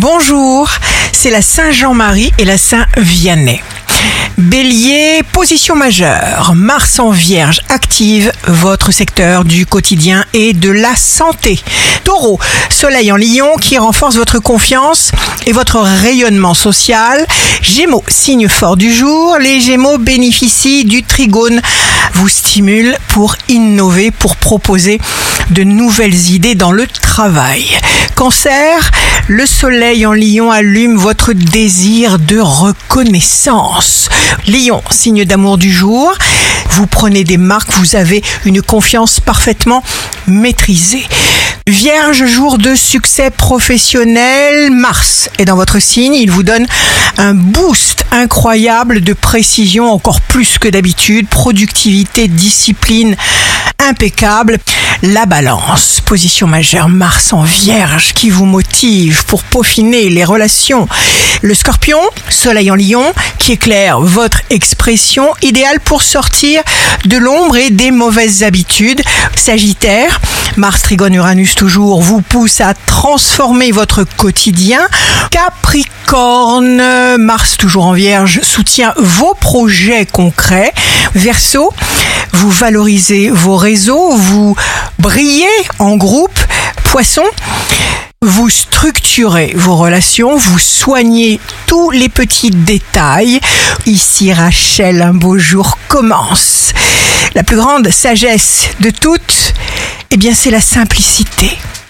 Bonjour, c'est la Saint-Jean-Marie et la Saint-Vianney. Bélier, position majeure. Mars en Vierge active votre secteur du quotidien et de la santé. Taureau, Soleil en Lion qui renforce votre confiance et votre rayonnement social. Gémeaux, signe fort du jour. Les Gémeaux bénéficient du trigone, vous stimule pour innover, pour proposer de nouvelles idées dans le travail. Cancer, le Soleil en Lion allume votre désir de reconnaissance. Lion, signe d'amour du jour, vous prenez des marques, vous avez une confiance parfaitement maîtrisée. Vierge, jour de succès professionnel, Mars est dans votre signe, il vous donne un boost incroyable de précision, encore plus que d'habitude, productivité, discipline impeccable. La Balance, position majeure, Mars en Vierge qui vous motive pour peaufiner les relations. Le Scorpion, Soleil en Lion qui éclaire votre expression, idéal pour sortir de l'ombre et des mauvaises habitudes. Sagittaire, Mars trigone Uranus toujours vous pousse à transformer votre quotidien. Capricorne, Mars toujours en Vierge soutient vos projets concrets. Verseau, vous valorisez vos réseaux, vous brillez en groupe. Poisson, vous structurez vos relations, vous soignez tous les petits détails. Ici Rachel, un beau jour commence. La plus grande sagesse de toutes, c'est la simplicité.